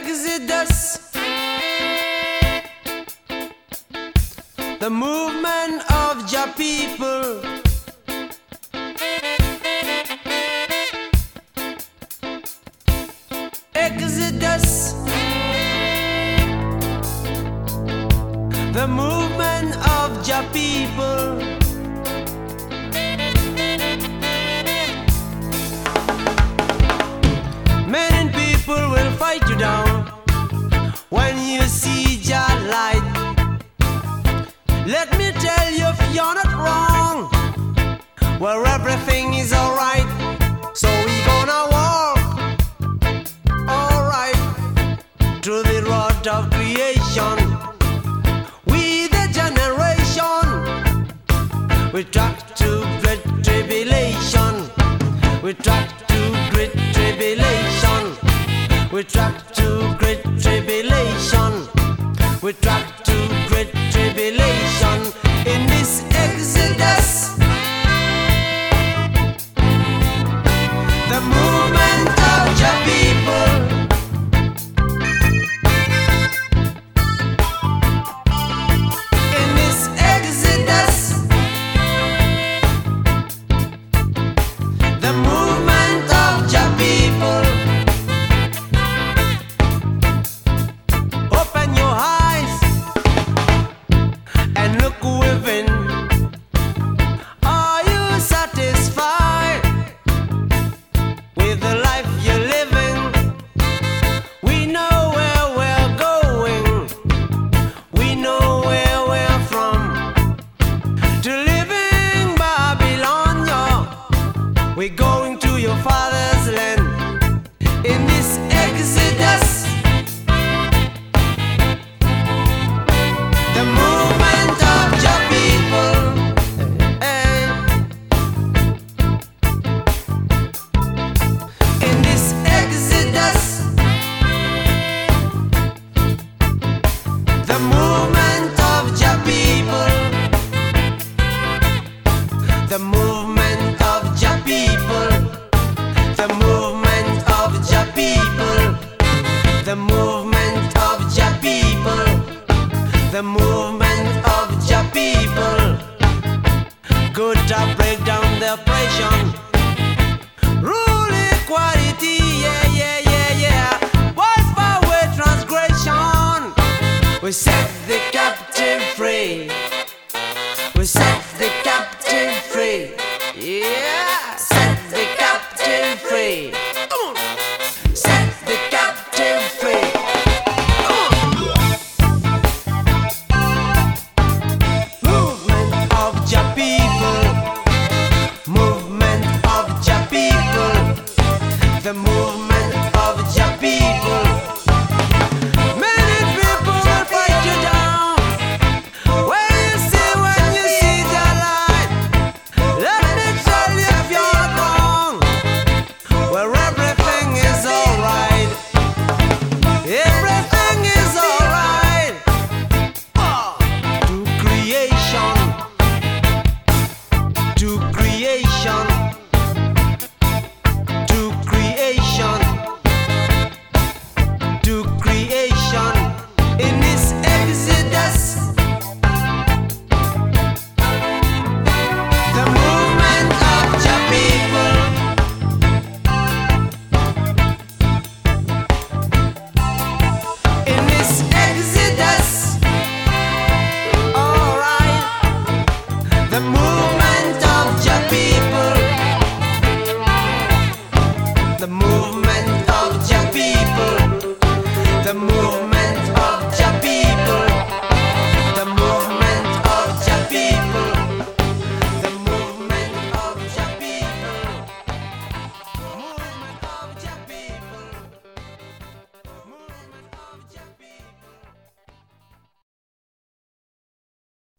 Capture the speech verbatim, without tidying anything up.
Exodus, the movement of your people. Exodus, the movement of your people. Many people will fight you down when you see your light. Let me tell you, if you're not wrong, where everything is alright. So we gonna walk alright through the road of creation. We the generation, we track to great tribulation. We track to great tribulation. We track to great tribulation. We track to great tribulation in this Exodus, the movement of your people. In this Exodus, the movement of your people. Open your eyes and look within. Are you satisfied with the life you're living? We know where we're going. We know where we're from. To living Babylon, yeah. We're going to your father's land. In this Exodus, the movement of your people. eh. In this Exodus, the movement of your people. The movement of your people. The movement of your people. The movement of your people. The movement of your people. Good to break down the oppression. Rule equality, yeah, yeah, yeah, yeah. Wipe away transgression. We set the captive free. We set the captive free. Yeah, set the captive free. Come on. Set the captive free. Movement of your people. Movement of your people. The movement of your people. Many people will fight you down when you see, when you see the light. Let me tell you, if you're wrong, where everything is alright. Everything is alright. Oh, to creation, to creation.